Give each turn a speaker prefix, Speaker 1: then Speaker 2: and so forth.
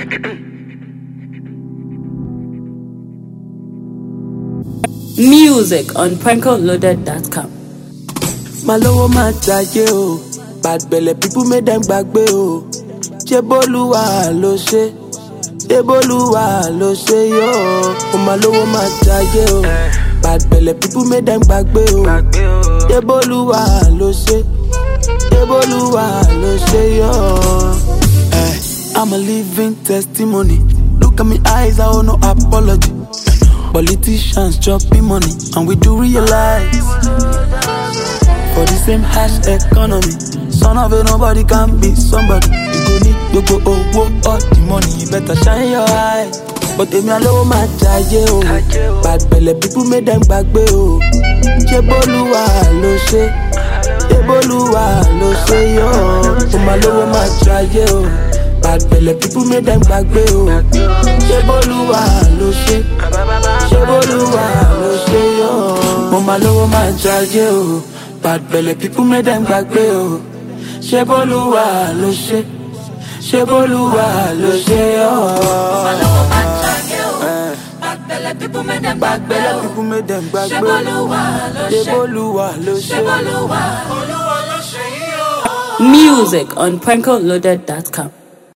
Speaker 1: Music on prankoloaded.com.
Speaker 2: Malowo ma jaye o, bad belle people make them gbagbe o. Ṣeboluwa ló ṣe, Ṣeboluwa ló ṣe yo. O malowo ma jaye o, bad belle people make them gbagbe o. Ṣeboluwa ló ṣe, Ṣeboluwa ló ṣe yo. I'm a living testimony. Look at me eyes, I owe no apology. Politicians chopping money, and we do realize for the same hash economy, son of a nobody can be somebody. You go need go all the money, you better shine your eye. But if me alone my jaye o, bad belle people make them gbagbe o. Ṣeboluwa ló ṣe, Ṣeboluwa ló ṣe yo. O ma lowo ma jaye o, bad belle people make them gbagbe o. Ṣeboluwa ló ṣe, Ṣeboluwa ló ṣe yo. Mo ma lowo ma jaye o, bad belle people make them gbagbe o. Ṣeboluwa ló ṣe, Ṣeboluwa ló ṣe yo. Mo ma lowo ma jaye o, bad belle people make them gbagbe o. Ṣeboluwa ló ṣe, Ṣeboluwa ló ṣe, Ṣeboluwa ló ṣe yo.
Speaker 1: Music on prankoloaded.com.